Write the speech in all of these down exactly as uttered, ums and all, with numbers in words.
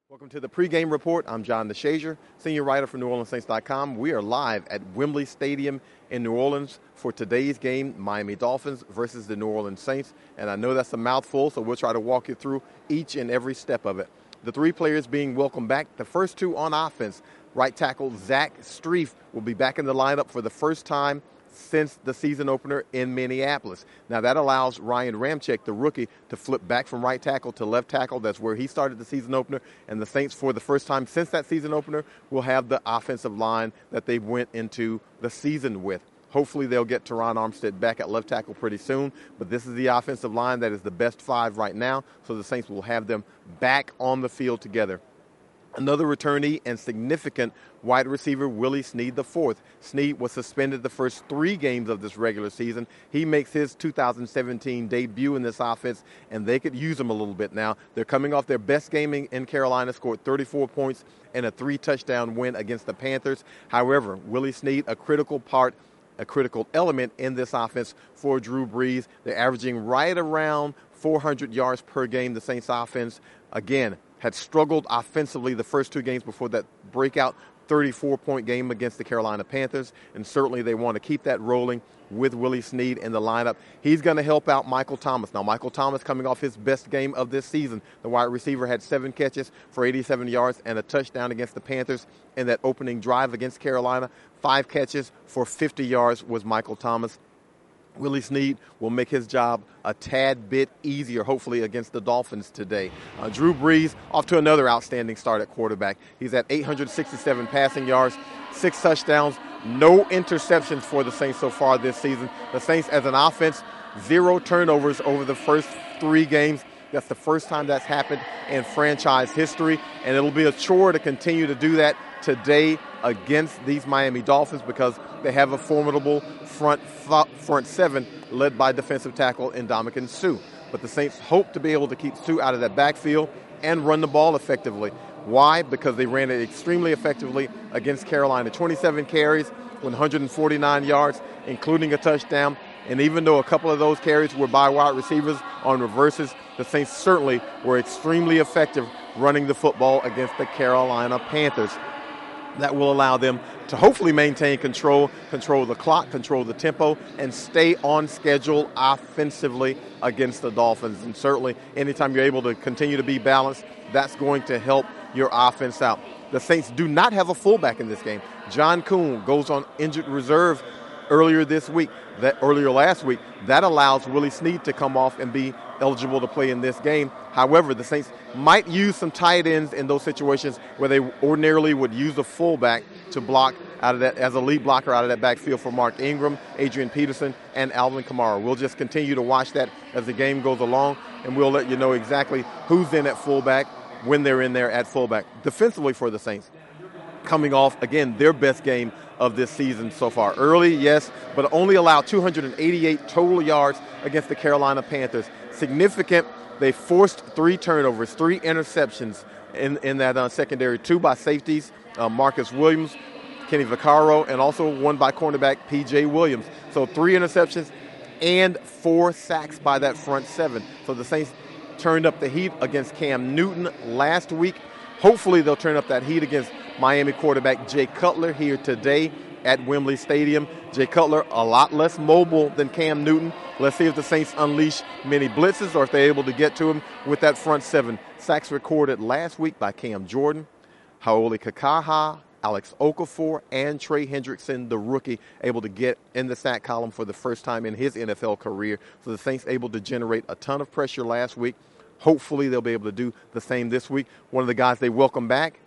Welcome to the pregame report. I'm John DeShazier, senior writer for New Orleans Saints dot com. We are live at Wembley Stadium in New Orleans for today's game, Miami Dolphins versus the New Orleans Saints. And I know that's a mouthful, so we'll try to walk you through each and every step of it. The three players being welcomed back, the first two on offense, right tackle Zach Strief will be back in the lineup for the first time since the season opener in Minneapolis. Now that allows Ryan Ramczyk, the rookie, to flip back from right tackle to left tackle. That's where he started the season opener. And the Saints, for the first time since that season opener, will have the offensive line that they went into the season with. Hopefully they'll get Teron Armstead back at left tackle pretty soon. But this is the offensive line that is the best five right now. So the Saints will have them back on the field together. Another returnee and significant wide receiver, Willie Snead the fourth. Snead was suspended the first three games of this regular season. He makes his two thousand seventeen debut in this offense, and they could use him a little bit now. They're coming off their best game in Carolina, scored thirty-four points and a three-touchdown win against the Panthers. However, Willie Snead, a critical part, a critical element in this offense for Drew Brees. They're averaging right around four hundred yards per game, the Saints offense. Again, had struggled offensively the first two games before that breakout thirty-four point game against the Carolina Panthers, and certainly they want to keep that rolling with Willie Snead in the lineup. He's going to help out Michael Thomas. Now, Michael Thomas coming off his best game of this season. The wide receiver had seven catches for eighty-seven yards and a touchdown against the Panthers in that opening drive against Carolina. Five catches for fifty yards was Michael Thomas. Willie Snead will make his job a tad bit easier, hopefully, against the Dolphins today. Uh, Drew Brees off to another outstanding start at quarterback. He's at eight hundred sixty-seven passing yards, six touchdowns, no interceptions for the Saints so far this season. The Saints, as an offense, zero turnovers over the first three games. That's the first time that's happened in franchise history, and it'll be a chore to continue to do that today against these Miami Dolphins because they have a formidable front front seven led by defensive tackle Ndamukong Suh. But the Saints hope to be able to keep Suh out of that backfield and run the ball effectively. Why? Because they ran it extremely effectively against Carolina. twenty-seven carries, one hundred forty-nine yards, including a touchdown. And even though a couple of those carries were by wide receivers on reverses, the Saints certainly were extremely effective running the football against the Carolina Panthers. That will allow them to hopefully maintain control, control the clock, control the tempo, and stay on schedule offensively against the Dolphins. And certainly, anytime you're able to continue to be balanced, that's going to help your offense out. The Saints do not have a fullback in this game. John Kuhn goes on injured reserve earlier this week, that earlier last week. That allows Willie Snead to come off and be eligible to play in this game. However, the Saints might use some tight ends in those situations where they ordinarily would use a fullback to block out of that, as a lead blocker out of that backfield for Mark Ingram, Adrian Peterson, and Alvin Kamara. We'll just continue to watch that as the game goes along, and we'll let you know exactly who's in at fullback when they're in there at fullback. Defensively for the Saints, coming off, again, their best game of this season so far. Early, yes, but only allowed two hundred eighty-eight total yards against the Carolina Panthers. Significant. They forced three turnovers, three interceptions in, in that uh, secondary, two by safeties, uh, Marcus Williams, Kenny Vaccaro, and also one by cornerback P J Williams. So three interceptions and four sacks by that front seven. So the Saints turned up the heat against Cam Newton last week. Hopefully they'll turn up that heat against Miami quarterback Jay Cutler here today at Wembley Stadium. Jay Cutler, a lot less mobile than Cam Newton. Let's see if the Saints unleash many blitzes or if they're able to get to him with that front seven. Sacks recorded last week by Cam Jordan, Hau'oli Kikaha, Alex Okafor, and Trey Hendrickson, the rookie, able to get in the sack column for the first time in his N F L career. So the Saints able to generate a ton of pressure last week. Hopefully they'll be able to do the same this week. One of the guys they welcome back,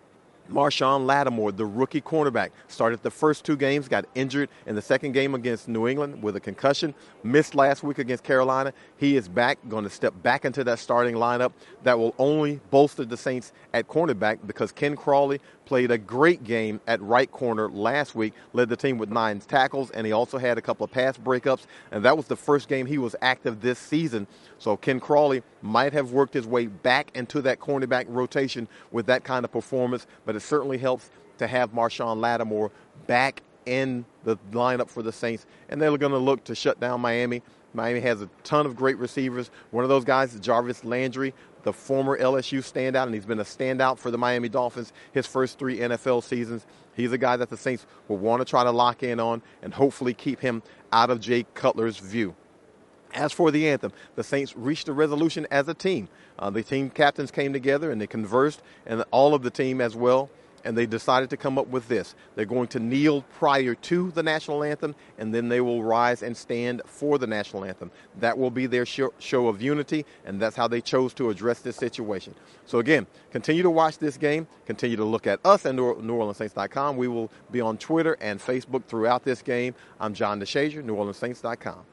Marshon Lattimore, the rookie cornerback, started the first two games, got injured in the second game against New England with a concussion, missed last week against Carolina. He is back, going to step back into that starting lineup. That will only bolster the Saints at cornerback because Ken Crawley played a great game at right corner last week, led the team with nine tackles, and he also had a couple of pass breakups, and that was the first game he was active this season. So Ken Crawley might have worked his way back into that cornerback rotation with that kind of performance, but it certainly helps to have Marshon Lattimore back in the lineup for the Saints, and they're going to look to shut down Miami. Miami has a ton of great receivers. One of those guys is Jarvis Landry, the former L S U standout, and he's been a standout for the Miami Dolphins his first three N F L seasons. He's a guy that the Saints will want to try to lock in on and hopefully keep him out of Jay Cutler's view. As for the anthem, the Saints reached a resolution as a team. Uh, the team captains came together and they conversed, and all of the team as well, and they decided to come up with this. They're going to kneel prior to the national anthem, and then they will rise and stand for the national anthem. That will be their show, show of unity, and that's how they chose to address this situation. So again, continue to watch this game. Continue to look at us at New Orleans Saints dot com. We will be on Twitter and Facebook throughout this game. I'm John DeShazier, New Orleans Saints dot com.